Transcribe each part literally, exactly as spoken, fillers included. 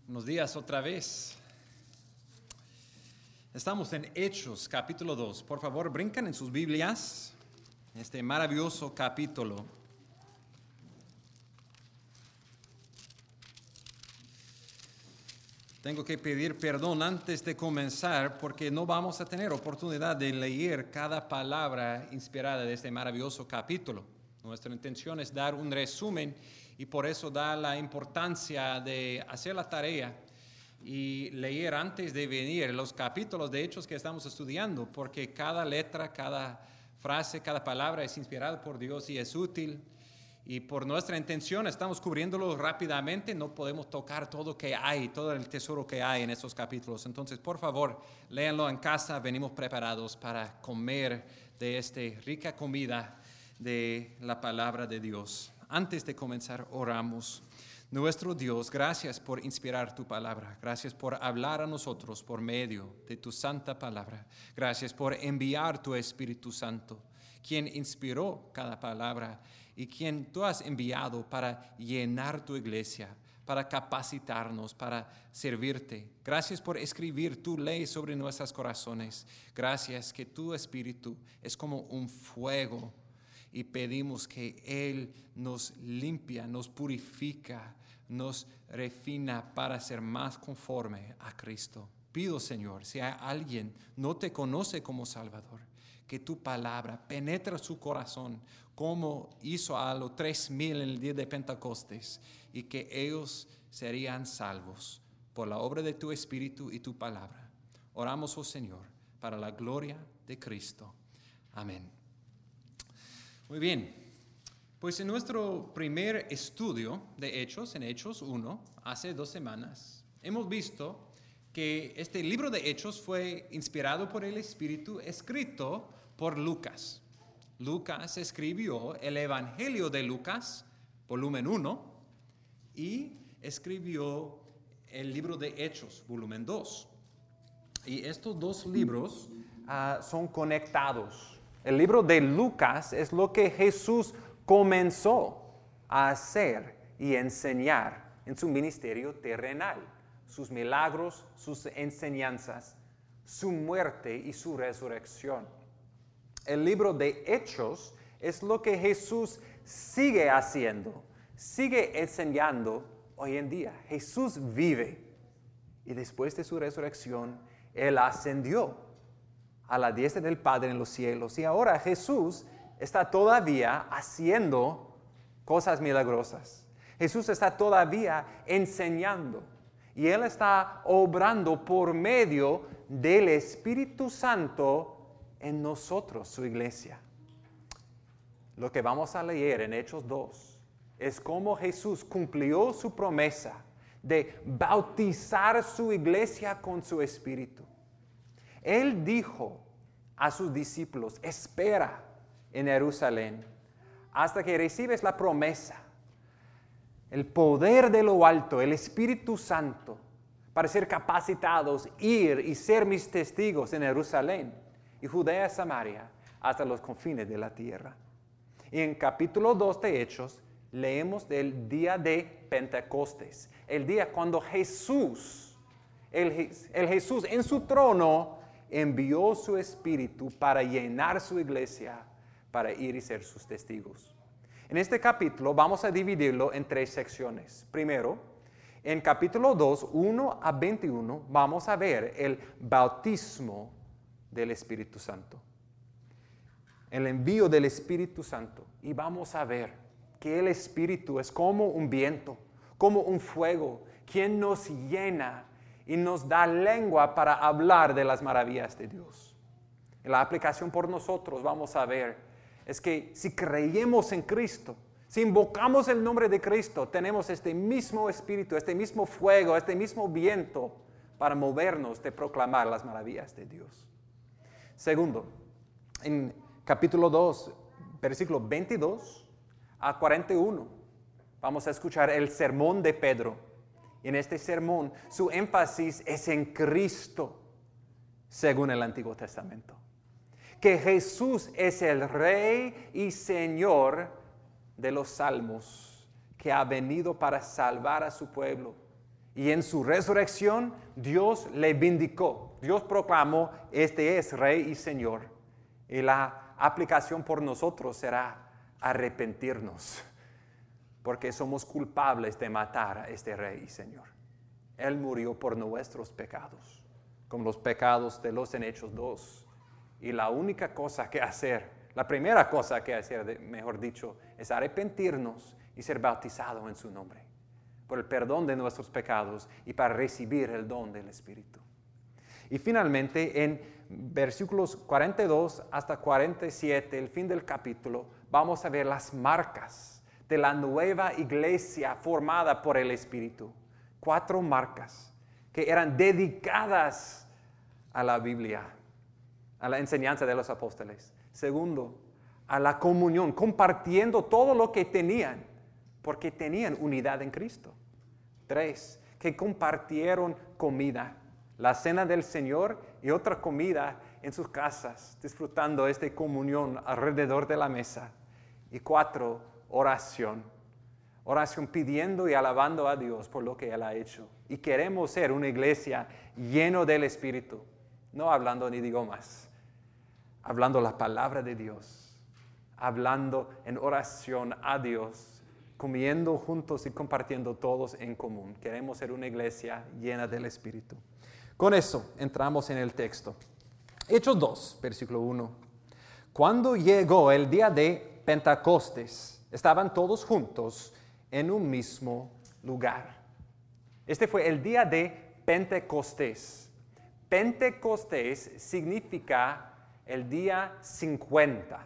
Buenos días otra vez. Estamos en Hechos, capítulo dos. Por favor, brincan en sus Biblias este maravilloso capítulo. Tengo que pedir perdón antes de comenzar porque no vamos a tener oportunidad de leer cada palabra inspirada de este maravilloso capítulo. Nuestra intención es dar un resumen y por eso da la importancia de hacer la tarea y leer antes de venir los capítulos de Hechos que estamos estudiando, porque cada letra, cada frase, cada palabra es inspirada por Dios y es útil. Y por nuestra intención estamos cubriéndolo rápidamente, no podemos tocar todo que hay, todo el tesoro que hay en estos capítulos. Entonces, por favor, léanlo en casa, venimos preparados para comer de esta rica comida de la palabra de Dios. Antes de comenzar, oramos. Nuestro Dios, gracias por inspirar tu palabra. Gracias por hablar a nosotros por medio de tu santa palabra. Gracias por enviar tu Espíritu Santo, quien inspiró cada palabra y quien tú has enviado para llenar tu iglesia, para capacitarnos, para servirte. Gracias por escribir tu ley sobre nuestros corazones. Gracias que tu Espíritu es como un fuego y pedimos que Él nos limpia, nos purifica, nos refina para ser más conforme a Cristo. Pido, Señor, si hay alguien que no te conoce como Salvador, que tu palabra penetre su corazón como hizo a los tres mil en el día de Pentecostés y que ellos serían salvos por la obra de tu Espíritu y tu palabra. Oramos, oh Señor, para la gloria de Cristo. Amén. Muy bien, pues en nuestro primer estudio de Hechos, en Hechos uno, hace dos semanas, hemos visto que este libro de Hechos fue inspirado por el Espíritu, escrito por Lucas. Lucas escribió el Evangelio de Lucas, volumen uno, y escribió el libro de Hechos, volumen dos. Y estos dos libros uh, son conectados. El libro de Lucas es lo que Jesús comenzó a hacer y enseñar en su ministerio terrenal. Sus milagros, sus enseñanzas, su muerte y su resurrección. El libro de Hechos es lo que Jesús sigue haciendo, sigue enseñando hoy en día. Jesús vive y después de su resurrección, Él ascendió a la diestra del Padre en los cielos. Y ahora Jesús está todavía haciendo cosas milagrosas. Jesús está todavía enseñando. Y Él está obrando por medio del Espíritu Santo en nosotros, su iglesia. Lo que vamos a leer en Hechos dos es cómo Jesús cumplió su promesa de bautizar su iglesia con su Espíritu. Él dijo a sus discípulos, espera en Jerusalén hasta que recibes la promesa, el poder de lo alto, el Espíritu Santo, para ser capacitados, ir y ser mis testigos en Jerusalén y Judea y Samaria hasta los confines de la tierra. Y en capítulo dos de Hechos leemos del día de Pentecostés, el día cuando Jesús, el, el Jesús en su trono, envió su Espíritu para llenar su iglesia, para ir y ser sus testigos. En este capítulo vamos a dividirlo en tres secciones. Primero, en capítulo dos, uno a veintiuno, vamos a ver el bautismo del Espíritu Santo. El envío del Espíritu Santo. Y vamos a ver que el Espíritu es como un viento, como un fuego, quien nos llena y nos da lengua para hablar de las maravillas de Dios. En la aplicación por nosotros vamos a ver, es que si creemos en Cristo, si invocamos el nombre de Cristo, tenemos este mismo espíritu, este mismo fuego, este mismo viento para movernos de proclamar las maravillas de Dios. Segundo, en capítulo dos, versículo veintidós a cuarenta y uno, vamos a escuchar el sermón de Pedro. En este sermón, su énfasis es en Cristo, según el Antiguo Testamento. Que Jesús es el Rey y Señor de los salmos, que ha venido para salvar a su pueblo Y en su resurrección, Dios le vindicó. Dios proclamó, este es Rey y Señor. Y la aplicación por nosotros será arrepentirnos, porque somos culpables de matar a este Rey y Señor. Él murió por nuestros pecados, como los pecados de los en Hechos dos. Y la única cosa que hacer, la primera cosa que hacer, mejor dicho, es arrepentirnos y ser bautizado en su nombre, por el perdón de nuestros pecados y para recibir el don del Espíritu. Y finalmente, en versículos cuarenta y dos hasta cuarenta y siete, el fin del capítulo, vamos a ver las marcas de la nueva iglesia formada por el Espíritu. Cuatro marcas que eran dedicadas a la Biblia, a la enseñanza de los apóstoles. Segundo, a la comunión, compartiendo todo lo que tenían, porque tenían unidad en Cristo. Tres, que compartieron comida, la cena del Señor y otra comida en sus casas, disfrutando esta comunión alrededor de la mesa. Y cuatro, oración. Oración pidiendo y alabando a Dios por lo que Él ha hecho. Y queremos ser una iglesia llena del Espíritu, no hablando en idiomas, hablando la palabra de Dios, hablando en oración a Dios, comiendo juntos y compartiendo todos en común. Queremos ser una iglesia llena del Espíritu. Con eso entramos en el texto. Hechos dos, versículo uno. Cuando llegó el día de Pentecostés, estaban todos juntos en un mismo lugar. Este fue el día de Pentecostés. Pentecostés significa el día cincuenta.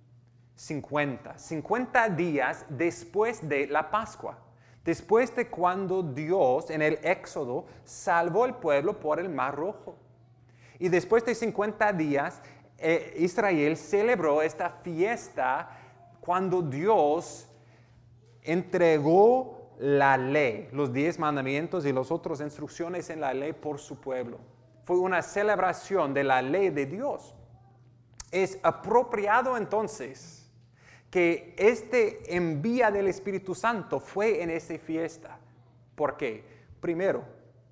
cincuenta. cincuenta días después de la Pascua. Después de cuando Dios en el Éxodo salvó al pueblo por el Mar Rojo. Y después de cincuenta días, eh, Israel celebró esta fiesta cuando Dios entregó la ley, los diez mandamientos y las otras instrucciones en la ley por su pueblo. Fue una celebración de la ley de Dios. Es apropiado entonces que este envía del Espíritu Santo fue en esa fiesta. ¿Por qué? Primero,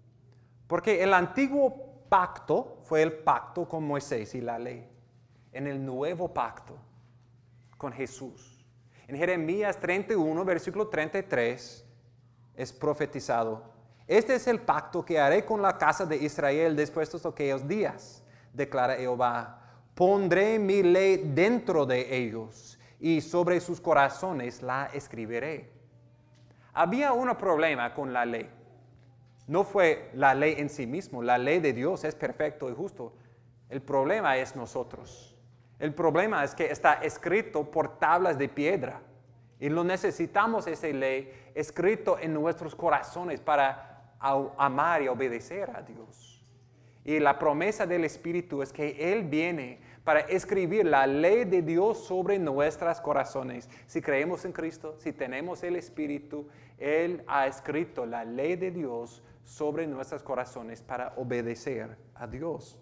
porque el antiguo pacto fue el pacto con Moisés y la ley. En el nuevo pacto con Jesús. En Jeremías treinta y uno, versículo treinta y tres, es profetizado: este es el pacto que haré con la casa de Israel después de aquellos días, declara Jehová. Pondré mi ley dentro de ellos y sobre sus corazones la escribiré. Había un problema con la ley. No fue la ley en sí mismo. La ley de Dios es perfecto y justo. El problema es nosotros. El problema es que está escrito por tablas de piedra. Y lo necesitamos esa ley escrito en nuestros corazones para amar y obedecer a Dios. Y la promesa del Espíritu es que Él viene para escribir la ley de Dios sobre nuestros corazones. Si creemos en Cristo, si tenemos el Espíritu, Él ha escrito la ley de Dios sobre nuestros corazones para obedecer a Dios.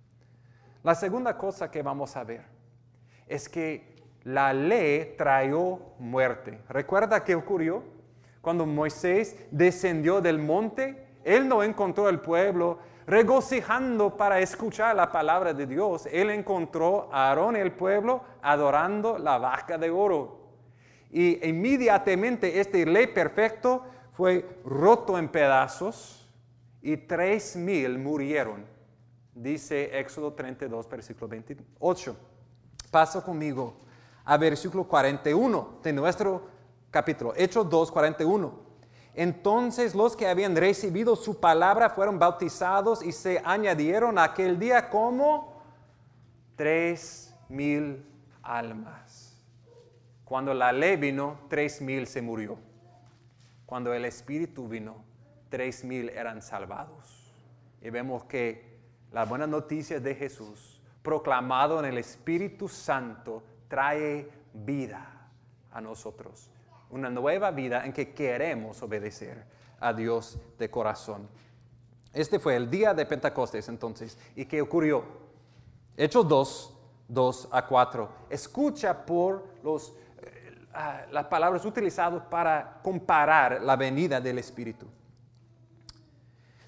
La segunda cosa que vamos a ver es que la ley trajo muerte. ¿Recuerda qué ocurrió? Cuando Moisés descendió del monte, él no encontró el pueblo regocijando para escuchar la palabra de Dios. Él encontró a Aarón y el pueblo adorando la vaca de oro. Y inmediatamente este ley perfecto fue roto en pedazos y tres mil murieron. Dice Éxodo treinta y dos, versículo veintiocho. Pasa conmigo a versículo cuarenta y uno de nuestro capítulo. Hechos dos, cuarenta y uno. Entonces los que habían recibido su palabra fueron bautizados y se añadieron aquel día como tres mil almas. Cuando la ley vino, tres mil se murió. Cuando el Espíritu vino, tres mil eran salvados. Y vemos que la buena noticia de Jesús, proclamado en el Espíritu Santo, trae vida a nosotros. Una nueva vida en que queremos obedecer a Dios de corazón. Este fue el día de Pentecostés entonces. ¿Y qué ocurrió? Hechos dos, dos a cuatro. Escucha por los, eh, las palabras utilizadas para comparar la venida del Espíritu.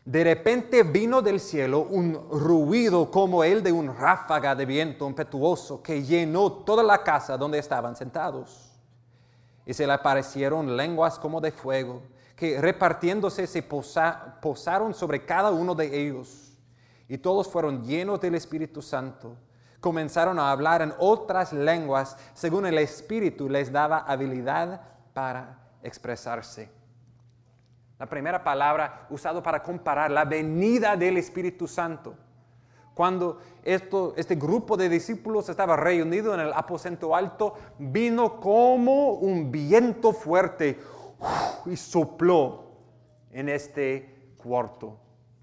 De repente vino del cielo un ruido como el de un ráfaga de viento impetuoso que llenó toda la casa donde estaban sentados. Y se le aparecieron lenguas como de fuego, que repartiéndose se posa, posaron sobre cada uno de ellos. Y todos fueron llenos del Espíritu Santo. Comenzaron a hablar en otras lenguas, según el Espíritu les daba habilidad para expresarse. La primera palabra usada para comparar la venida del Espíritu Santo. Cuando esto, este grupo de discípulos estaba reunido en el aposento alto, vino como un viento fuerte uf, y sopló en este cuarto.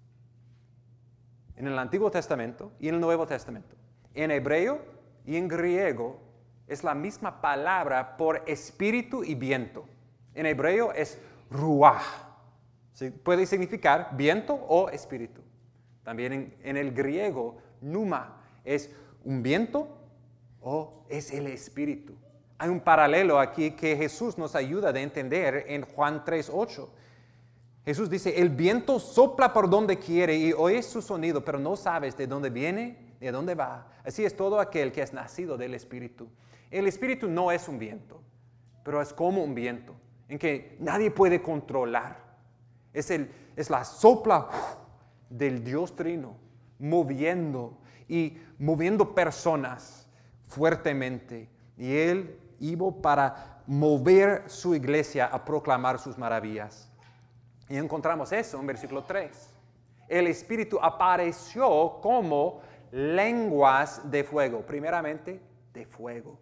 En el Antiguo Testamento y en el Nuevo Testamento, en hebreo y en griego, es la misma palabra por espíritu y viento. En hebreo es ruach. Puede significar viento o espíritu. También en, en el griego, pneuma, es un viento o es el espíritu. Hay un paralelo aquí que Jesús nos ayuda a entender en Juan tres ocho. Jesús dice, el viento sopla por donde quiere y oyes su sonido, pero no sabes de dónde viene ni de dónde va. Así es todo aquel que es nacido del Espíritu. El Espíritu no es un viento, pero es como un viento en que nadie puede controlar. Es, el, es la sopla uf, del Dios Trino, moviendo y moviendo personas fuertemente. Y Él iba para mover su iglesia a proclamar sus maravillas. Y encontramos eso en versículo tres. El Espíritu apareció como lenguas de fuego. Primeramente, de fuego.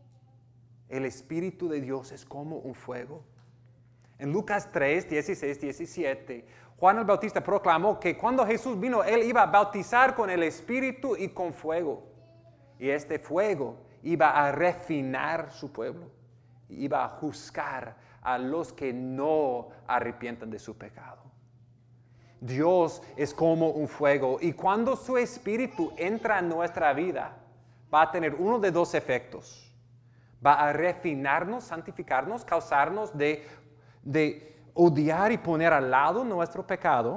El Espíritu de Dios es como un fuego. En Lucas tres, dieciséis, diecisiete, Juan el Bautista proclamó que cuando Jesús vino, Él iba a bautizar con el Espíritu y con fuego. Y este fuego iba a refinar su pueblo. Iba a juzgar a los que no arrepientan de su pecado. Dios es como un fuego y cuando su Espíritu entra en nuestra vida, va a tener uno de dos efectos. Va a refinarnos, santificarnos, causarnos de, de odiar y poner al lado nuestro pecado,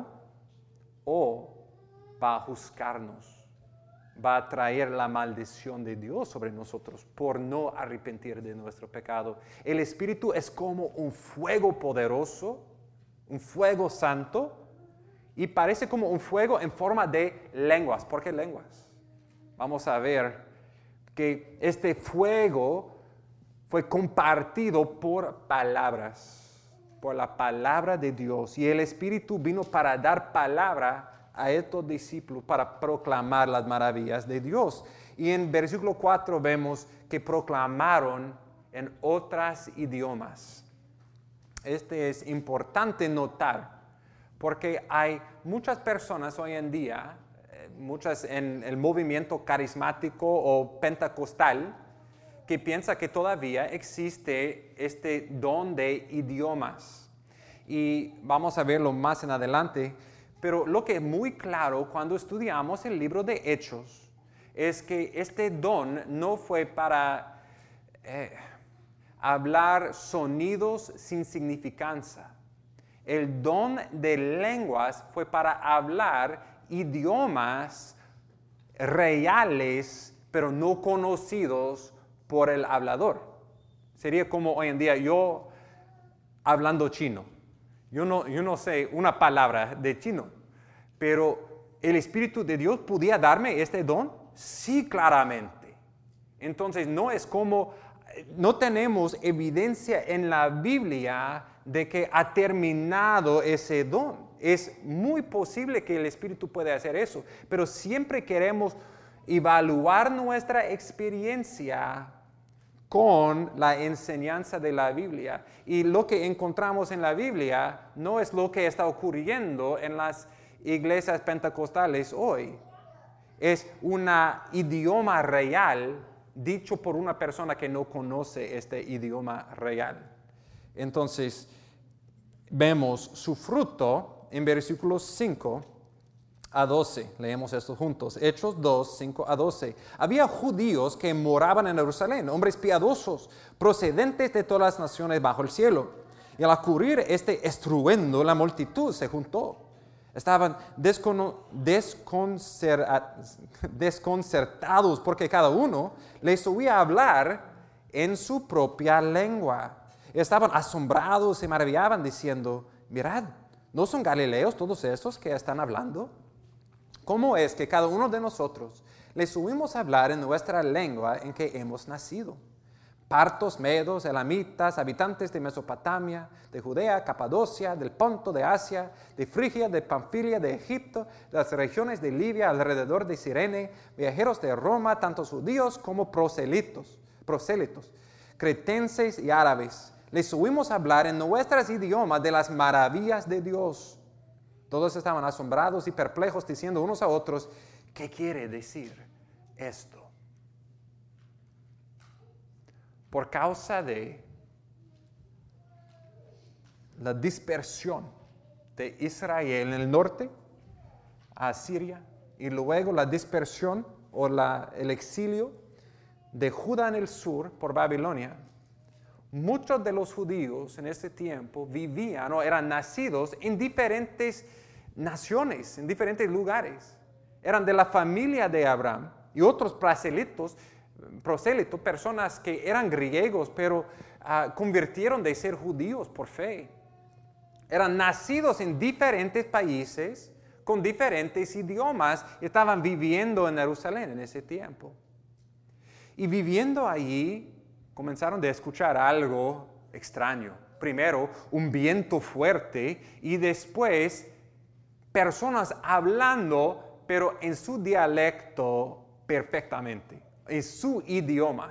o va a juzgarnos. Va a traer la maldición de Dios sobre nosotros por no arrepentir de nuestro pecado. El Espíritu es como un fuego poderoso, un fuego santo, y parece como un fuego en forma de lenguas. ¿Por qué lenguas? Vamos a ver que este fuego fue compartido por palabras, por la palabra de Dios. Y el Espíritu vino para dar palabra a estos discípulos para proclamar las maravillas de Dios. Y en versículo cuatro vemos que proclamaron en otros idiomas. Este es importante notar, porque hay muchas personas hoy en día, muchas en el movimiento carismático o pentecostal, que piensa que todavía existe este don de idiomas. Y vamos a verlo más en adelante. Pero lo que es muy claro cuando estudiamos el libro de Hechos es que este don no fue para eh, hablar sonidos sin significancia. El don de lenguas fue para hablar idiomas reales, pero no conocidos por el hablador. Sería como hoy en día yo hablando chino. Yo no, yo no sé una palabra de chino, pero ¿el Espíritu de Dios podía darme este don? Sí, claramente. Entonces no es como, no tenemos evidencia en la Biblia de que ha terminado ese don. Es muy posible que el Espíritu pueda hacer eso, pero siempre queremos evaluar nuestra experiencia con la enseñanza de la Biblia. Y lo que encontramos en la Biblia no es lo que está ocurriendo en las iglesias pentecostales hoy. Es un idioma real dicho por una persona que no conoce este idioma real. Entonces, vemos su fruto en versículos cinco a doce. Leemos esto juntos. Hechos dos, cinco a doce. Había judíos que moraban en Jerusalén, hombres piadosos, procedentes de todas las naciones bajo el cielo. Y al ocurrir este estruendo, la multitud se juntó. Estaban descono- desconcer- desconcertados porque cada uno les oía hablar en su propia lengua. Estaban asombrados, se maravillaban diciendo, mirad, ¿no son galileos todos estos que están hablando? ¿Cómo es que cada uno de nosotros les oímos hablar en nuestra lengua en que hemos nacido? Partos, medos, elamitas, habitantes de Mesopotamia, de Judea, Capadocia, del Ponto, de Asia, de Frigia, de Panfilia, de Egipto, de las regiones de Libia alrededor de Cirene, viajeros de Roma, tanto judíos como prosélitos, prosélitos, cretenses y árabes. Les oímos hablar en nuestros idiomas de las maravillas de Dios. Todos estaban asombrados y perplejos, diciendo unos a otros, ¿qué quiere decir esto? Por causa de la dispersión de Israel en el norte a Siria y luego la dispersión o la, el exilio de Judá en el sur por Babilonia, muchos de los judíos en ese tiempo vivían o eran nacidos en diferentes naciones, en diferentes lugares. Eran de la familia de Abraham y otros prosélitos, prosélitos, personas que eran griegos, pero uh, convirtieron de ser judíos por fe. Eran nacidos en diferentes países, con diferentes idiomas, y estaban viviendo en Jerusalén en ese tiempo. Y viviendo allí, comenzaron a escuchar algo extraño. Primero, un viento fuerte, y después, personas hablando, pero en su dialecto perfectamente. En su idioma.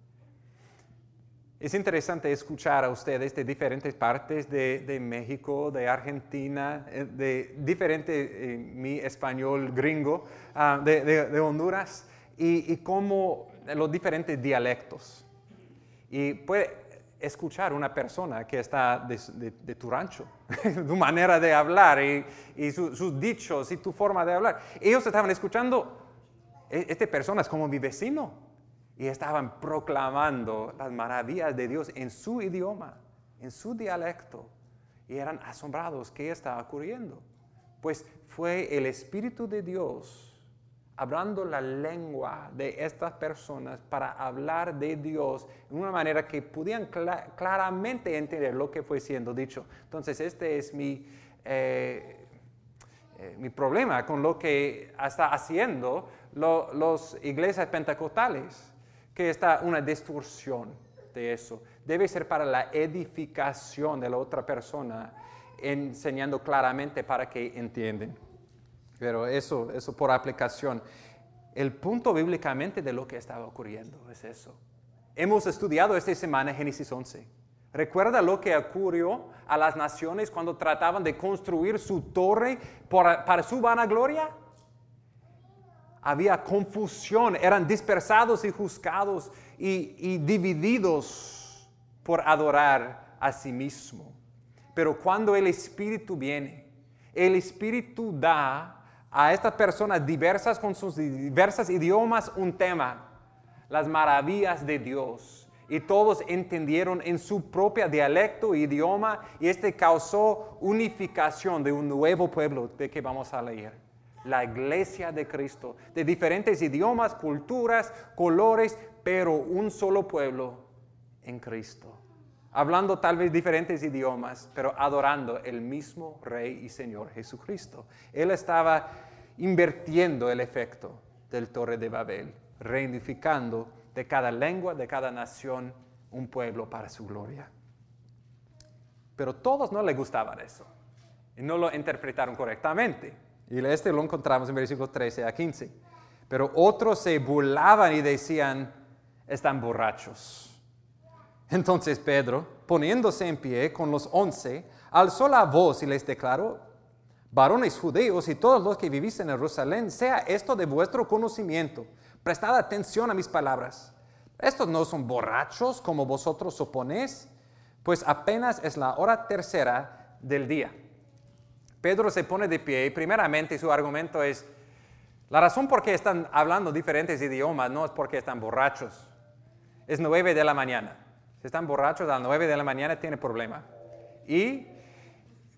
Es interesante escuchar a ustedes de diferentes partes de, de México, de Argentina, de diferente, eh, mi español gringo, uh, de, de, de Honduras, y, y como los diferentes dialectos. Y puede escuchar una persona que está de, de, de tu rancho, tu manera de hablar y, y su, sus dichos y tu forma de hablar. Ellos estaban escuchando. Esta persona es como mi vecino. Y estaban proclamando las maravillas de Dios en su idioma, en su dialecto. Y eran asombrados. ¿Qué está ocurriendo? Pues fue el Espíritu de Dios hablando la lengua de estas personas para hablar de Dios de una manera que podían cl- claramente entender lo que fue siendo dicho. Entonces, este es mi... Eh, Eh, mi problema con lo que está haciendo lo, los iglesias pentecostales, que está una distorsión de eso. Debe ser para la edificación de la otra persona, enseñando claramente para que entiendan. Pero eso, eso por aplicación. El punto bíblicamente de lo que estaba ocurriendo es eso. Hemos estudiado esta semana Génesis once. ¿Recuerda lo que ocurrió a las naciones cuando trataban de construir su torre por, para su vanagloria? Había confusión, eran dispersados y juzgados y, y divididos por adorar a sí mismo. Pero cuando el Espíritu viene, el Espíritu da a estas personas diversas con sus diversos idiomas un tema, las maravillas de Dios. Y todos entendieron en su propio dialecto e idioma, y este causó unificación de un nuevo pueblo de que vamos a leer. La iglesia de Cristo, de diferentes idiomas, culturas, colores, pero un solo pueblo en Cristo. Hablando tal vez diferentes idiomas, pero adorando el mismo Rey y Señor Jesucristo. Él estaba invirtiendo el efecto del Torre de Babel, reunificando de cada lengua, de cada nación, un pueblo para su gloria. Pero todos no les gustaba eso. Y no lo interpretaron correctamente. Y este lo encontramos en versículos trece a quince. Pero otros se burlaban y decían, están borrachos. Entonces Pedro, poniéndose en pie con los once, alzó la voz y les declaró, varones judíos y todos los que vivís en Jerusalén, sea esto de vuestro conocimiento. Prestad atención a mis palabras. Estos no son borrachos como vosotros suponéis, pues apenas es la hora tercera del día. Pedro se pone de pie y primeramente su argumento es, la razón por qué están hablando diferentes idiomas no es porque están borrachos. Es nueve de la mañana. Si están borrachos a las nueve de la mañana tiene problema. Y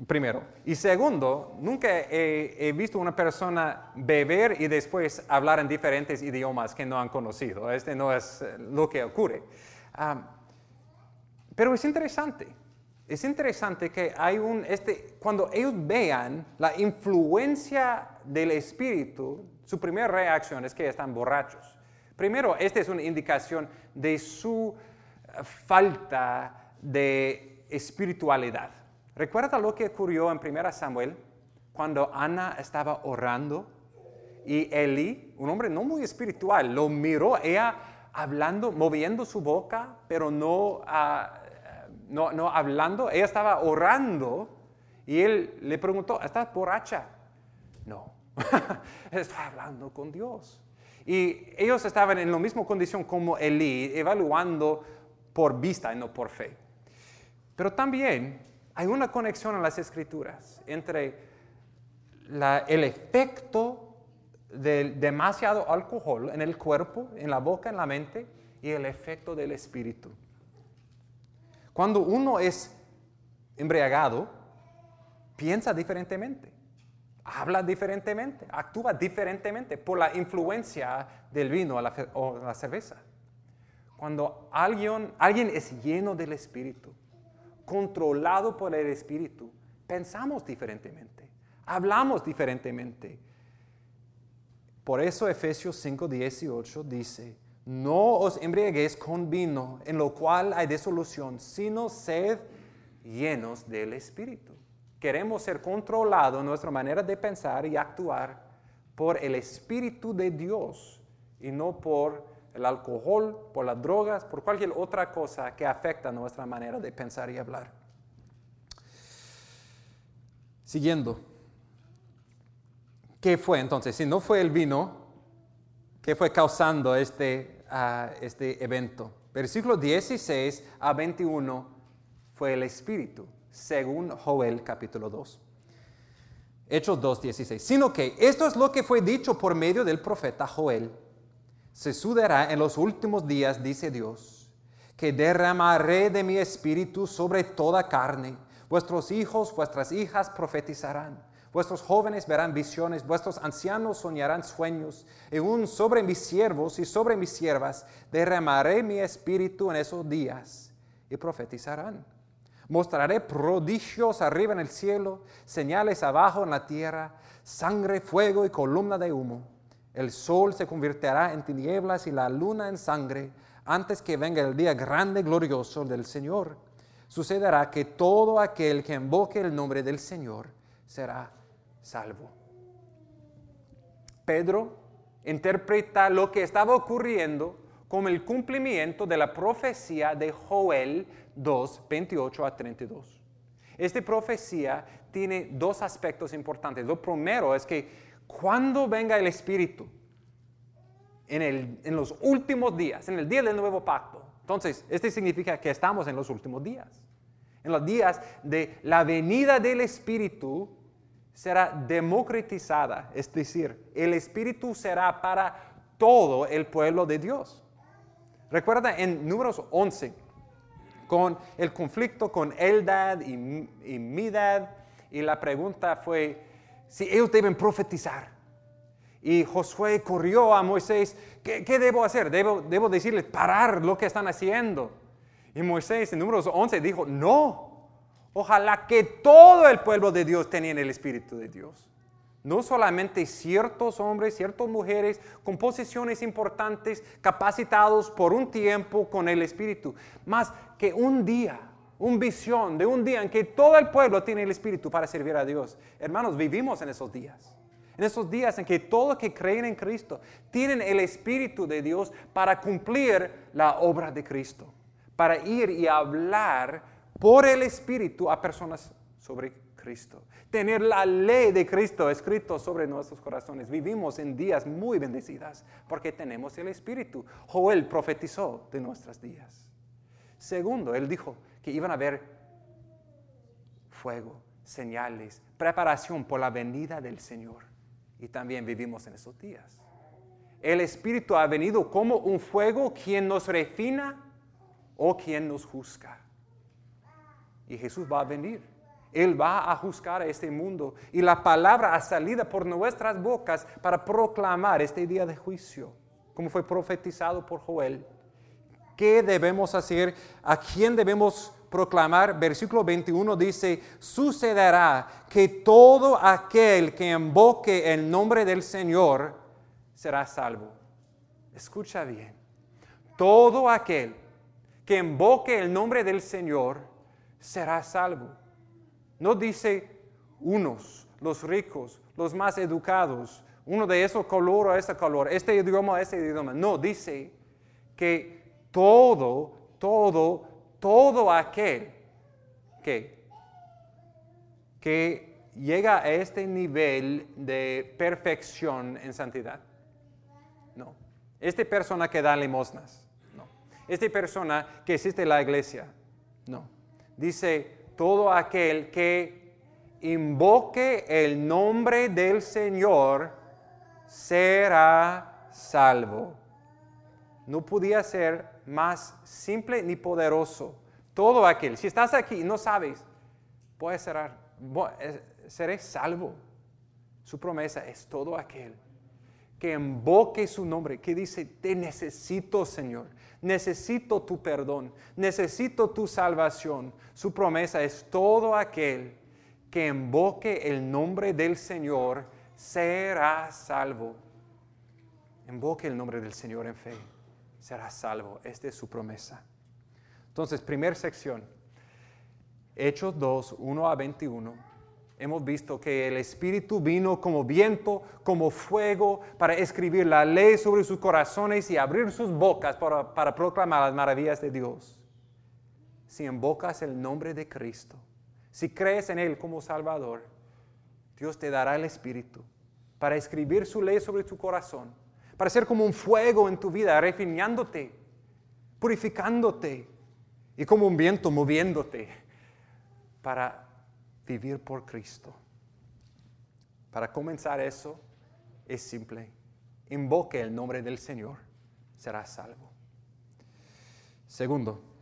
primero. Y segundo, nunca he, he visto una persona beber y después hablar en diferentes idiomas que no han conocido. Este no es lo que ocurre. Um, pero es interesante. Es interesante que hay un, este, cuando ellos vean la influencia del Espíritu, su primera reacción es que están borrachos. Primero, esta es una indicación de su falta de espiritualidad. ¿Recuerda lo que ocurrió en primera Samuel cuando Ana estaba orando y Eli, un hombre no muy espiritual, lo miró, ella hablando, moviendo su boca, pero no, uh, no, no hablando? Ella estaba orando y él le preguntó, ¿estás borracha? No, estoy hablando con Dios. Y ellos estaban en la misma condición como Eli, evaluando por vista y no por fe. Pero también hay una conexión en las Escrituras entre la, el efecto del demasiado alcohol en el cuerpo, en la boca, en la mente, y el efecto del Espíritu. Cuando uno es embriagado, piensa diferentemente, habla diferentemente, actúa diferentemente por la influencia del vino o la, o la cerveza. Cuando alguien, alguien es lleno del Espíritu, controlado por el Espíritu, pensamos diferentemente, hablamos diferentemente. Por eso Efesios cinco dieciocho dice, no os embriaguéis con vino, en lo cual hay disolución, sino sed llenos del Espíritu. Queremos ser controlados en nuestra manera de pensar y actuar por el Espíritu de Dios y no por el alcohol, por las drogas, por cualquier otra cosa que afecta nuestra manera de pensar y hablar. Siguiendo. ¿Qué fue entonces? Si no fue el vino, ¿qué fue causando este, uh, este evento? Versículo dieciséis a veintiuno fue el Espíritu, según Joel capítulo dos. Hechos dos, dieciséis. Sino que esto es lo que fue dicho por medio del profeta Joel. Se sucederá en los últimos días, dice Dios, que derramaré de mi espíritu sobre toda carne. Vuestros hijos, vuestras hijas profetizarán. Vuestros jóvenes verán visiones, vuestros ancianos soñarán sueños. Y aún sobre mis siervos y sobre mis siervas derramaré mi espíritu en esos días y profetizarán. Mostraré prodigios arriba en el cielo, señales abajo en la tierra, sangre, fuego y columna de humo. El sol se convertirá en tinieblas y la luna en sangre antes que venga el día grande y glorioso del Señor. Sucederá que todo aquel que invoque el nombre del Señor será salvo. Pedro interpreta lo que estaba ocurriendo como el cumplimiento de la profecía de Joel dos, veintiocho a treinta y dos. Esta profecía tiene dos aspectos importantes. Lo primero es que cuando venga el Espíritu, en, el, en los últimos días, en el día del nuevo pacto, entonces, esto significa que estamos en los últimos días. En los días de la venida del Espíritu será democratizada, es decir, el Espíritu será para todo el pueblo de Dios. Recuerda en Números once, con el conflicto con Eldad y, y Midad, y la pregunta fue si ellos deben profetizar. Y Josué corrió a Moisés, ¿qué, qué debo hacer? Debo, debo decirles parar lo que están haciendo. Y Moisés en Números once dijo, no, ojalá que todo el pueblo de Dios tenga el Espíritu de Dios. No solamente ciertos hombres, ciertas mujeres con posiciones importantes, capacitados por un tiempo con el Espíritu, más que un día, una visión de un día en que todo el pueblo tiene el Espíritu para servir a Dios. Hermanos, vivimos en esos días. En esos días en que todos que creen en Cristo tienen el Espíritu de Dios para cumplir la obra de Cristo, para ir y hablar por el Espíritu a personas sobre Cristo. Tener la ley de Cristo escrito sobre nuestros corazones. Vivimos en días muy bendecidas porque tenemos el Espíritu. Joel profetizó de nuestros días. Segundo, él dijo que iban a haber fuego, señales, preparación por la venida del Señor. Y también vivimos en esos días. El Espíritu ha venido como un fuego quien nos refina o quien nos juzga. Y Jesús va a venir. Él va a juzgar a este mundo y la palabra ha salido por nuestras bocas para proclamar este día de juicio, como fue profetizado por Joel. ¿Qué debemos hacer? ¿A quién debemos proclamar? Versículo veintiuno dice, sucederá que todo aquel que invoque el nombre del Señor será salvo. Escucha bien. Todo aquel que invoque el nombre del Señor será salvo. No dice unos, los ricos, los más educados, uno de ese color o ese color, este idioma o ese idioma. No, dice que todo, todo, todo aquel que, que llega a este nivel de perfección en santidad. No. Esta persona que da limosnas. No. Esta persona que existe en la iglesia. No. Dice todo aquel que invoque el nombre del Señor será salvo. No podía ser más simple ni poderoso. Todo aquel, si estás aquí y no sabes, voy a cerrar, voy, seré salvo. Su promesa es todo aquel que invoque su nombre, que dice, te necesito, Señor, necesito tu perdón, necesito tu salvación. Su promesa es todo aquel que invoque el nombre del Señor será salvo. Invoque el nombre del Señor en fe, será salvo. Esta es su promesa. Entonces, primera sección, Hechos dos, uno a veintiuno. Hemos visto que el Espíritu vino como viento, como fuego, para escribir la ley sobre sus corazones y abrir sus bocas para, para proclamar las maravillas de Dios. Si invocas el nombre de Cristo, si crees en Él como Salvador, Dios te dará el Espíritu para escribir su ley sobre tu corazón, para ser como un fuego en tu vida, refinándote, purificándote y como un viento moviéndote para vivir por Cristo. Para comenzar eso es simple. Invoque el nombre del Señor, será salvo. Segundo,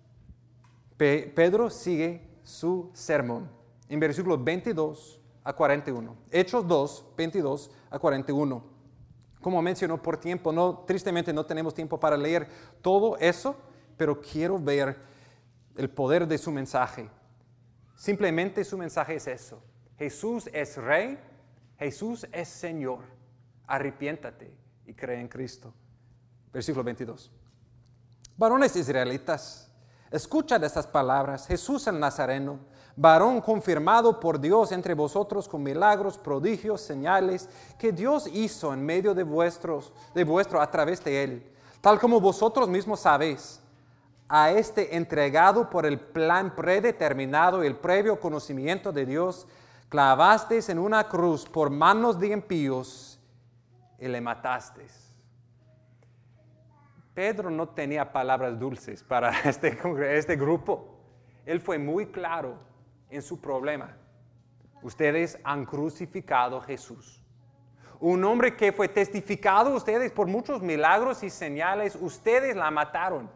Pe- Pedro sigue su sermón en versículos veintidós a cuarenta y uno. Hechos dos, veintidós a cuarenta y uno. Como mencionó por tiempo, no, tristemente no tenemos tiempo para leer todo eso, pero quiero ver el poder de su mensaje. Simplemente su mensaje es eso. Jesús es Rey, Jesús es Señor. Arrepiéntate y cree en Cristo. Versículo veintidós. Varones israelitas, escuchad estas palabras. Jesús el Nazareno, varón confirmado por Dios entre vosotros con milagros, prodigios, señales, que Dios hizo en medio de vuestros, de vuestro a través de él, tal como vosotros mismos sabéis. A este entregado por el plan predeterminado y el previo conocimiento de Dios, clavasteis en una cruz por manos de impíos y le matasteis. Pedro no tenía palabras dulces para este, este grupo. Él fue muy claro en su problema. Ustedes han crucificado a Jesús. Un hombre que fue testificado a ustedes por muchos milagros y señales, ustedes la mataron.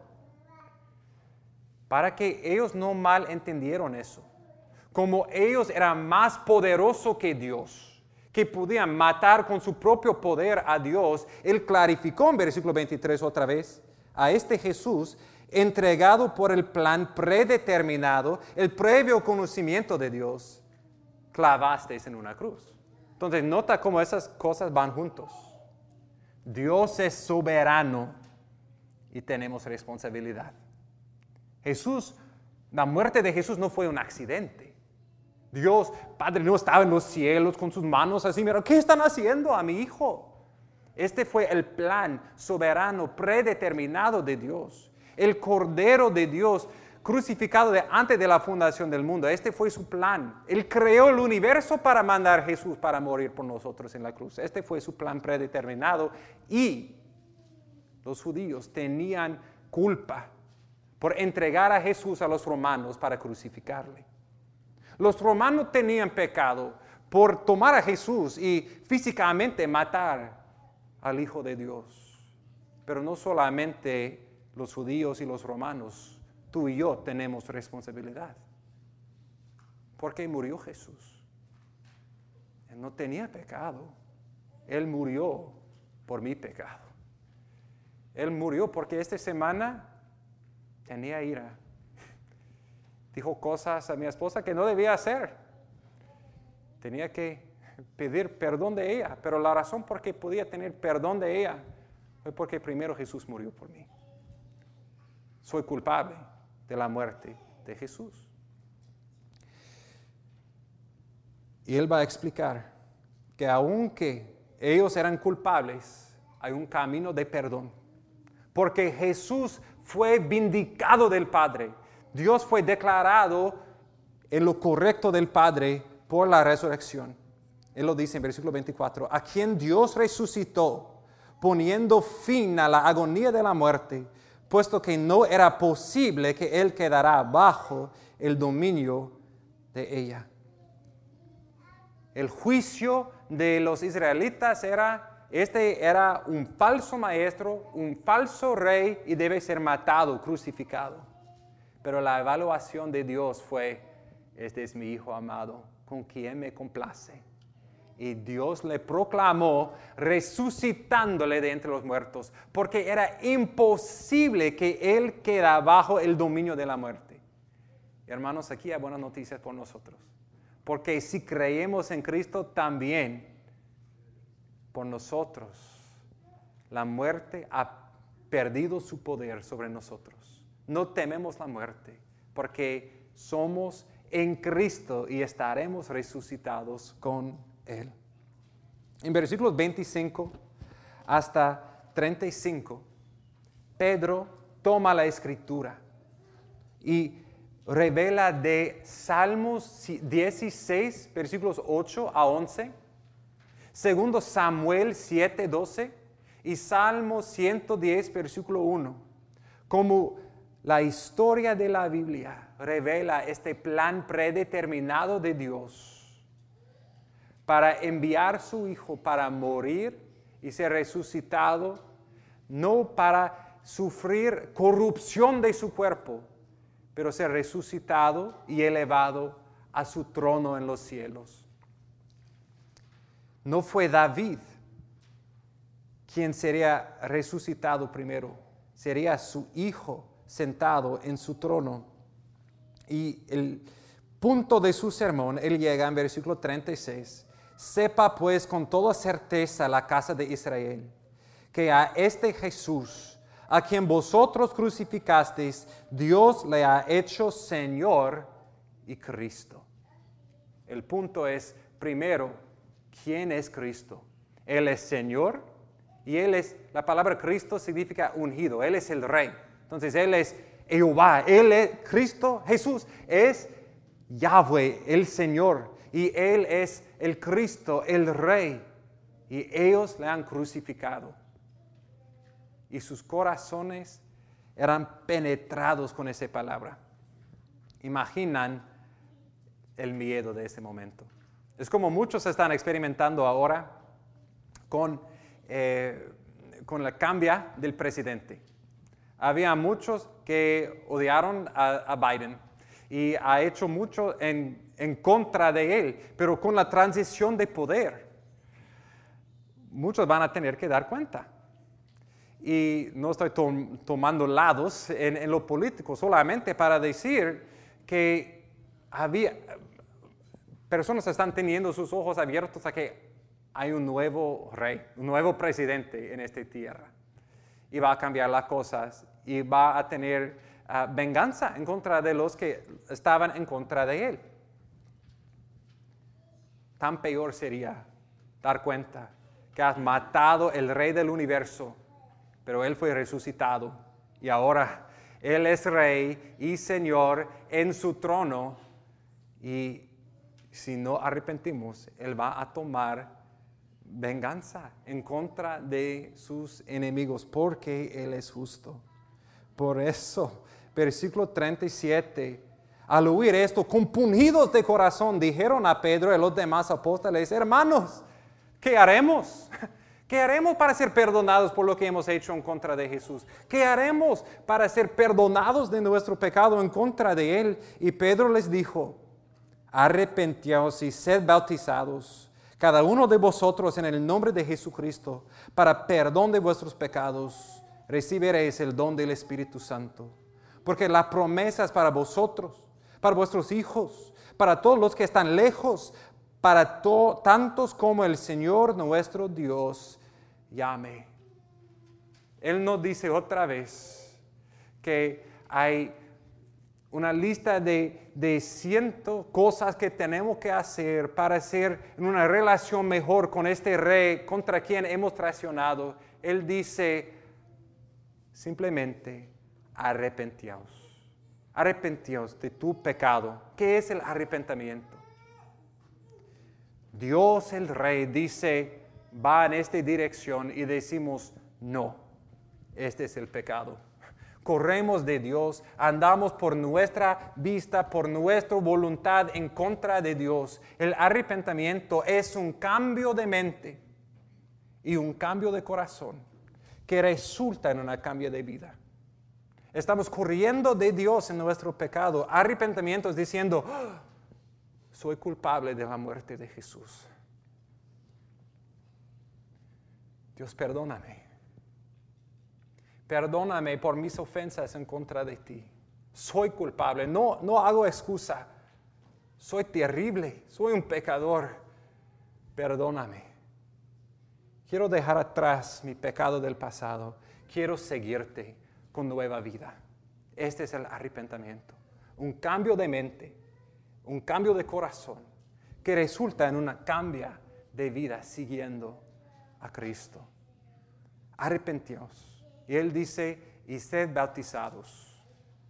Para que ellos no mal entendieron eso. Como ellos eran más poderosos que Dios, que podían matar con su propio poder a Dios, Él clarificó en versículo veintitrés otra vez, a este Jesús, entregado por el plan predeterminado, el previo conocimiento de Dios, clavasteis en una cruz. Entonces, nota cómo esas cosas van juntos. Dios es soberano y tenemos responsabilidad. Jesús, la muerte de Jesús no fue un accidente. Dios, Padre, no estaba en los cielos con sus manos así, mira, ¿qué están haciendo a mi hijo? Este fue el plan soberano, predeterminado de Dios. El Cordero de Dios, crucificado de antes de la fundación del mundo. Este fue su plan. Él creó el universo para mandar a Jesús para morir por nosotros en la cruz. Este fue su plan predeterminado. Y los judíos tenían culpa por entregar a Jesús a los romanos para crucificarle. Los romanos tenían pecado por tomar a Jesús y físicamente matar al Hijo de Dios. Pero no solamente los judíos y los romanos, tú y yo tenemos responsabilidad. Porque murió Jesús. Él no tenía pecado. Él murió por mi pecado. Él murió porque esta semana tenía ira. Dijo cosas a mi esposa que no debía hacer. Tenía que pedir perdón de ella, pero la razón por qué podía tener perdón de ella fue porque primero Jesús murió por mí. Soy culpable de la muerte de Jesús. Y Él va a explicar que aunque ellos eran culpables, hay un camino de perdón. Porque Jesús fue vindicado del Padre. Dios fue declarado en lo correcto del Padre por la resurrección. Él lo dice en versículo veinticuatro, a quien Dios resucitó, poniendo fin a la agonía de la muerte, puesto que no era posible que Él quedara bajo el dominio de ella. El juicio de los israelitas era, este era un falso maestro, un falso rey y debe ser matado, crucificado. Pero la evaluación de Dios fue, este es mi Hijo amado, con quien me complace. Y Dios le proclamó resucitándole de entre los muertos, porque era imposible que Él quedara bajo el dominio de la muerte. Hermanos, aquí hay buenas noticias por nosotros. Porque si creemos en Cristo, también por nosotros la muerte ha perdido su poder sobre nosotros. No tememos la muerte, porque somos en Cristo y estaremos resucitados con Él. En versículos veinticinco hasta treinta y cinco, Pedro toma la escritura y revela de Salmos dieciséis, versículos ocho a once, segundo Samuel siete, doce y Salmo ciento diez, versículo uno, como la historia de la Biblia revela este plan predeterminado de Dios para enviar su Hijo para morir y ser resucitado, no para sufrir corrupción de su cuerpo, pero ser resucitado y elevado a su trono en los cielos. No fue David quien sería resucitado primero, sería su hijo sentado en su trono. Y el punto de su sermón, él llega en versículo treinta y seis, sepa pues con toda certeza la casa de Israel, que a este Jesús, a quien vosotros crucificasteis, Dios le ha hecho Señor y Cristo. El punto es, primero, ¿quién es Cristo? Él es Señor y Él es, la palabra Cristo significa ungido, Él es el Rey. Entonces, Él es Jehová, Él es Cristo, Jesús es Yahweh, el Señor, y Él es el Cristo, el Rey, y ellos le han crucificado. Y sus corazones eran penetrados con esa palabra. Imaginan el miedo de ese momento. Es como muchos están experimentando ahora con, eh, con la cambia del presidente. Había muchos que odiaron a, a Biden y ha hecho mucho en, en contra de él, pero con la transición de poder, muchos van a tener que dar cuenta. Y no estoy tom, tomando lados en, en lo político, solamente para decir que había, personas están teniendo sus ojos abiertos a que hay un nuevo rey, un nuevo presidente en esta tierra. Y va a cambiar las cosas y va a tener uh, venganza en contra de los que estaban en contra de él. Tan peor sería dar cuenta que has matado el rey del universo, pero Él fue resucitado y ahora Él es Rey y Señor en su trono, y si no arrepentimos, Él va a tomar venganza en contra de sus enemigos, porque Él es justo. Por eso, versículo treinta y siete, al oír esto, compungidos de corazón, dijeron a Pedro y a los demás apóstoles, hermanos, ¿qué haremos? ¿Qué haremos para ser perdonados por lo que hemos hecho en contra de Jesús? ¿Qué haremos para ser perdonados de nuestro pecado en contra de Él? Y Pedro les dijo, arrepentíos y sed bautizados, cada uno de vosotros en el nombre de Jesucristo, para perdón de vuestros pecados, recibiréis el don del Espíritu Santo. Porque la promesa es para vosotros, para vuestros hijos, para todos los que están lejos, para to- tantos como el Señor nuestro Dios llame. Él nos dice otra vez que hay una lista de, de ciento cosas que tenemos que hacer para ser en una relación mejor con este rey contra quien hemos traicionado. Él dice simplemente arrepentíos. Arrepentíos de tu pecado. ¿Qué es el arrepentimiento? Dios el Rey dice, va en esta dirección y decimos, no, este es el pecado. Corremos de Dios, andamos por nuestra vista, por nuestra voluntad en contra de Dios. El arrepentimiento es un cambio de mente y un cambio de corazón que resulta en un cambio de vida. Estamos corriendo de Dios en nuestro pecado. Arrepentimiento es diciendo, oh, soy culpable de la muerte de Jesús. Dios, perdóname. Perdóname por mis ofensas en contra de ti. Soy culpable, no, no hago excusa. Soy terrible, soy un pecador. Perdóname. Quiero dejar atrás mi pecado del pasado. Quiero seguirte con nueva vida. Este es el arrepentimiento. Un cambio de mente, un cambio de corazón que resulta en una cambio de vida siguiendo a Cristo. Arrepentíos. Y Él dice, y sed bautizados.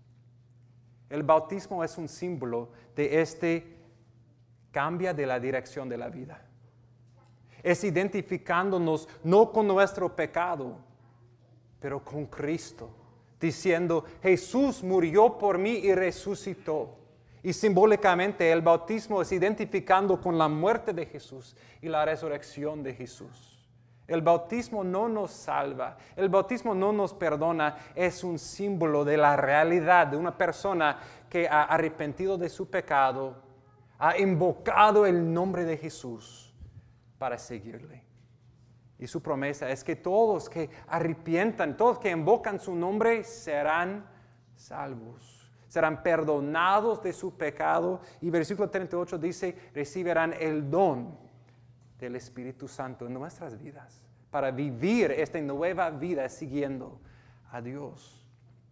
El bautismo es un símbolo de este cambio de la dirección de la vida. Es identificándonos no con nuestro pecado, pero con Cristo. Diciendo, Jesús murió por mí y resucitó. Y simbólicamente el bautismo es identificando con la muerte de Jesús y la resurrección de Jesús. El bautismo no nos salva, el bautismo no nos perdona, es un símbolo de la realidad de una persona que ha arrepentido de su pecado, ha invocado el nombre de Jesús para seguirle. Y su promesa es que todos que arrepientan, todos que invocan su nombre serán salvos, serán perdonados de su pecado. Y versículo treinta y ocho dice, recibirán el don del Espíritu Santo en nuestras vidas, para vivir esta nueva vida siguiendo a Dios.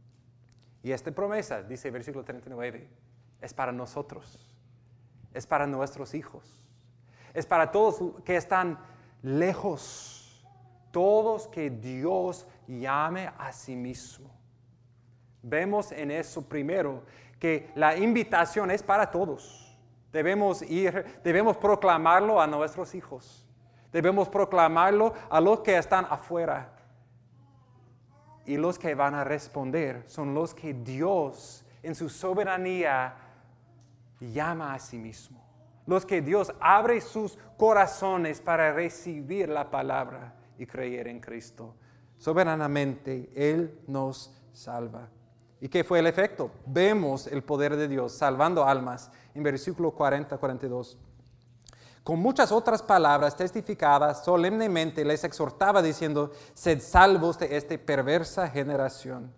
Y esta promesa, dice el versículo treinta y nueve, es para nosotros, es para nuestros hijos, es para todos que están lejos, todos que Dios llame a sí mismo. Vemos en eso primero que la invitación es para todos. Debemos ir, debemos proclamarlo a nuestros hijos. Debemos proclamarlo a los que están afuera. Y los que van a responder son los que Dios en su soberanía llama a sí mismo. Los que Dios abre sus corazones para recibir la palabra y creer en Cristo. Soberanamente Él nos salva. ¿Y qué fue el efecto? Vemos el poder de Dios salvando almas en versículo cuarenta a cuarenta y dos. Con muchas otras palabras testificadas solemnemente les exhortaba diciendo, sed salvos de esta perversa generación.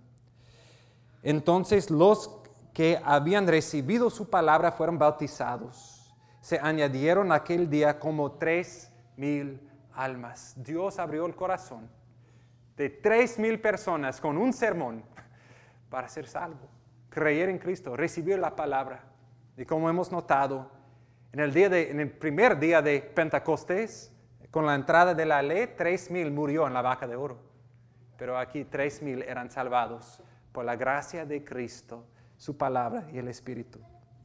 Entonces los que habían recibido su palabra fueron bautizados. Se añadieron aquel día como tres mil almas. Dios abrió el corazón de tres mil personas con un sermón para ser salvo, creer en Cristo, recibir la palabra. Y como hemos notado, en el, día de, en el primer día de Pentecostés, con la entrada de la ley, tres mil murió en la vaca de oro. Pero aquí tres mil eran salvados por la gracia de Cristo, su palabra y el Espíritu.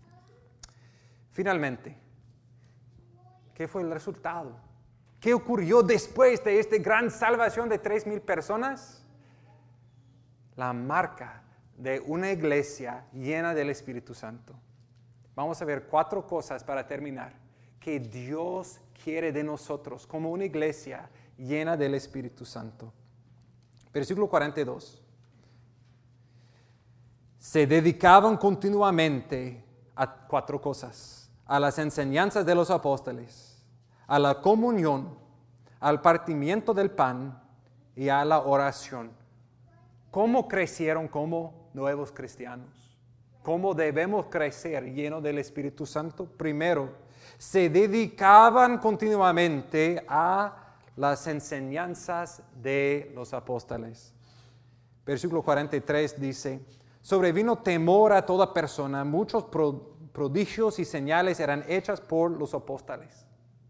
Finalmente, ¿qué fue el resultado? ¿Qué ocurrió después de esta gran salvación de tres mil personas? La marca de una iglesia llena del Espíritu Santo. Vamos a ver cuatro cosas para terminar que Dios quiere de nosotros como una iglesia llena del Espíritu Santo. Versículo cuarenta y dos. Se dedicaban continuamente a cuatro cosas: a las enseñanzas de los apóstoles, a la comunión, al partimiento del pan y a la oración. ¿Cómo crecieron como nuevos cristianos? ¿Cómo debemos crecer llenos del Espíritu Santo? Primero, se dedicaban continuamente a las enseñanzas de los apóstoles. Versículo cuarenta y tres dice, sobrevino temor a toda persona, muchos prodigios y señales eran hechas por los apóstoles.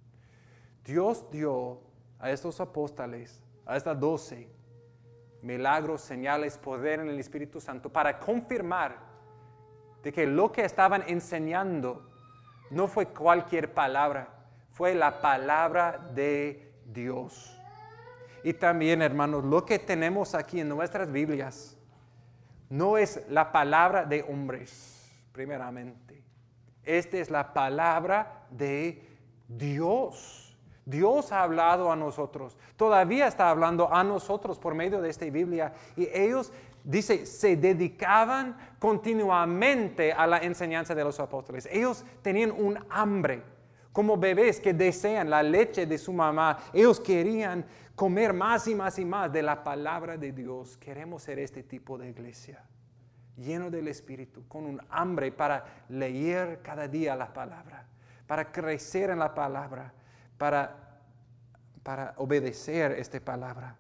Dios dio a estos apóstoles, a estas doce, milagros, señales, poder en el Espíritu Santo para confirmar de que lo que estaban enseñando no fue cualquier palabra, fue la palabra de Dios. Y también, hermanos, lo que tenemos aquí en nuestras Biblias no es la palabra de hombres, primeramente. Esta es la palabra de Dios. Dios ha hablado a nosotros. Todavía está hablando a nosotros por medio de esta Biblia. Y ellos, dice, se dedicaban continuamente a la enseñanza de los apóstoles. Ellos tenían un hambre, como bebés que desean la leche de su mamá. Ellos querían comer más y más y más de la palabra de Dios. Queremos ser este tipo de iglesia, lleno del Espíritu, con un hambre para leer cada día la palabra, para crecer en la palabra, para, para obedecer esta palabra.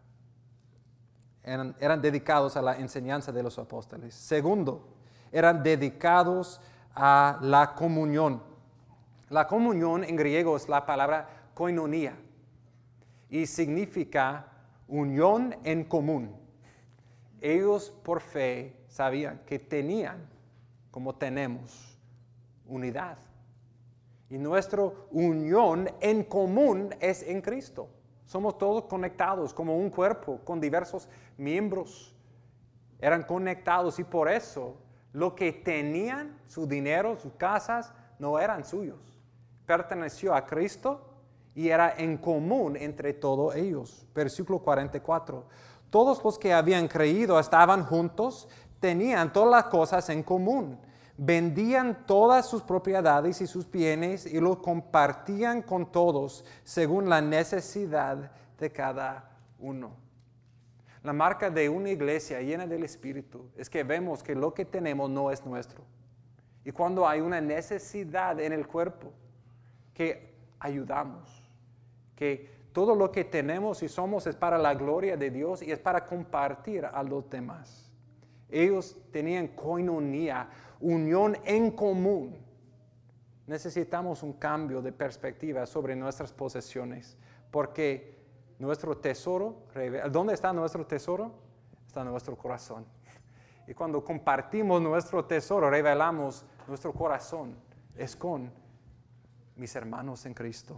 Eran, eran dedicados a la enseñanza de los apóstoles. Segundo, eran dedicados a la comunión. La comunión en griego es la palabra koinonia y significa unión en común. Ellos por fe sabían que tenían, como tenemos, unidad. Y nuestra unión en común es en Cristo. Somos todos conectados como un cuerpo con diversos miembros. Eran conectados y por eso lo que tenían, su dinero, sus casas, no eran suyos. Perteneció a Cristo y era en común entre todos ellos. Versículo cuarenta y cuatro. Todos los que habían creído estaban juntos, tenían todas las cosas en común. Vendían todas sus propiedades y sus bienes y los compartían con todos según la necesidad de cada uno. La marca de una iglesia llena del Espíritu es que vemos que lo que tenemos no es nuestro. Y cuando hay una necesidad en el cuerpo, que ayudamos, que todo lo que tenemos y somos es para la gloria de Dios y es para compartir a los demás. Ellos tenían koinonia, unión en común. Necesitamos un cambio de perspectiva sobre nuestras posesiones, porque nuestro tesoro, ¿dónde está nuestro tesoro? Está en nuestro corazón. Y cuando compartimos nuestro tesoro, revelamos nuestro corazón. Es con mis hermanos en Cristo.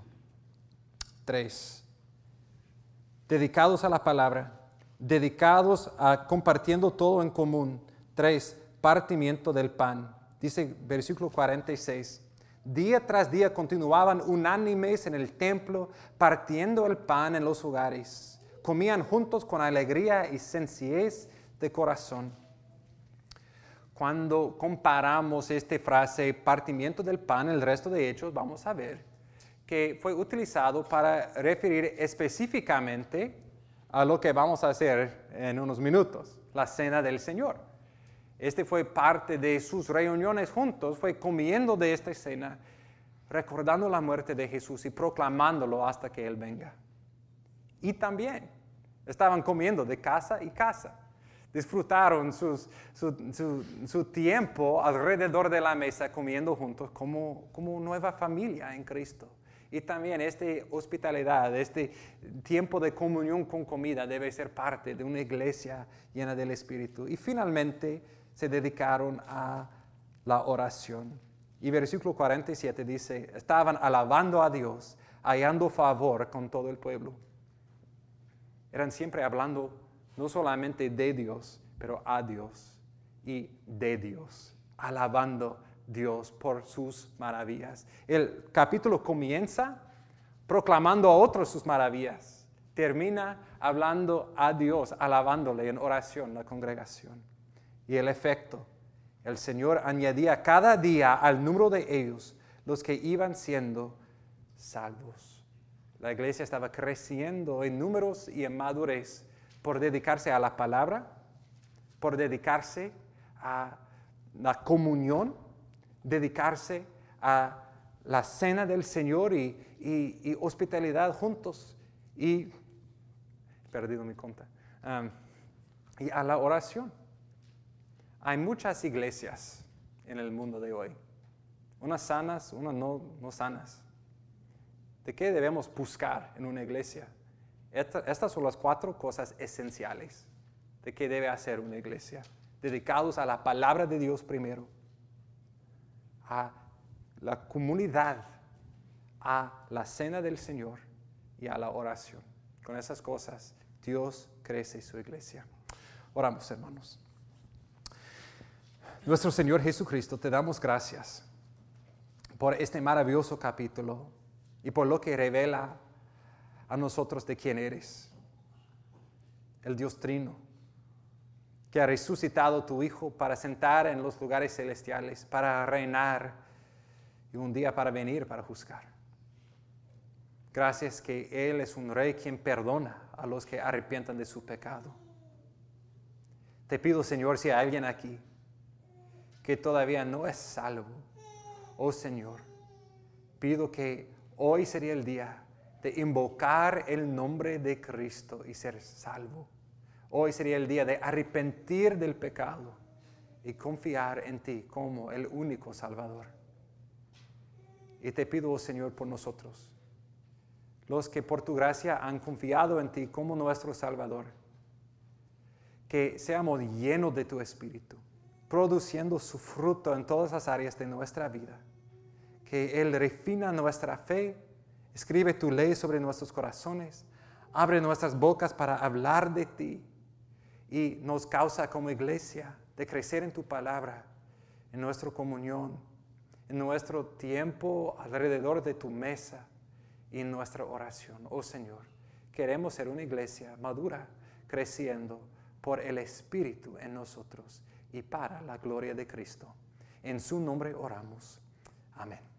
Tres. Dedicados a la palabra, dedicados a compartiendo todo en común. Tres. Partimiento del pan. Dice versículo cuarenta y seis. Día tras día continuaban unánimes en el templo, partiendo el pan en los hogares. Comían juntos con alegría y sencillez de corazón. Cuando comparamos esta frase, partimiento del pan, el resto de Hechos, vamos a ver que fue utilizado para referir específicamente a lo que vamos a hacer en unos minutos, la cena del Señor. Este fue parte de sus reuniones juntos, fue comiendo de esta cena, recordando la muerte de Jesús y proclamándolo hasta que Él venga. Y también estaban comiendo de casa y casa. Disfrutaron sus, su, su, su tiempo alrededor de la mesa comiendo juntos como, como nueva familia en Cristo. Y también esta hospitalidad, este tiempo de comunión con comida debe ser parte de una iglesia llena del Espíritu. Y finalmente se dedicaron a la oración. Y versículo cuarenta y siete dice, estaban alabando a Dios, hallando favor con todo el pueblo. Eran siempre hablando no solamente de Dios, pero a Dios y de Dios, alabando a Dios por sus maravillas. El capítulo comienza proclamando a otros sus maravillas, termina hablando a Dios, alabándole en oración la congregación. Y el efecto, el Señor añadía cada día al número de ellos los que iban siendo salvos. La iglesia estaba creciendo en números y en madurez por dedicarse a la palabra, por dedicarse a la comunión, dedicarse a la cena del Señor y, y, y hospitalidad juntos. Y he perdido mi cuenta. Um, y a la oración. Hay muchas iglesias en el mundo de hoy. Unas sanas, unas no, no sanas. ¿De qué debemos buscar en una iglesia? Esta, estas son las cuatro cosas esenciales de qué debe hacer una iglesia. Dedicados a la palabra de Dios primero, a la comunidad, a la cena del Señor y a la oración. Con esas cosas, Dios crece su iglesia. Oramos, hermanos. Nuestro Señor Jesucristo, te damos gracias por este maravilloso capítulo y por lo que revela a nosotros de quién eres, el Dios Trino, que ha resucitado tu Hijo para sentar en los lugares celestiales, para reinar y un día para venir para juzgar. Gracias que Él es un Rey quien perdona a los que arrepientan de su pecado. Te pido, Señor, si hay alguien aquí que todavía no es salvo, oh Señor, pido que hoy sería el día de invocar el nombre de Cristo y ser salvo. Hoy sería el día de arrepentir del pecado y confiar en ti como el único Salvador. Y te pido, oh Señor, por nosotros, los que por tu gracia han confiado en ti como nuestro Salvador, que seamos llenos de tu Espíritu, produciendo su fruto en todas las áreas de nuestra vida, que Él refina nuestra fe, escribe tu ley sobre nuestros corazones, abre nuestras bocas para hablar de ti y nos causa como iglesia de crecer en tu palabra, en nuestra comunión, en nuestro tiempo alrededor de tu mesa y en nuestra oración. Oh Señor, queremos ser una iglesia madura, creciendo por el Espíritu en nosotros y para la gloria de Cristo. En su nombre oramos. Amén.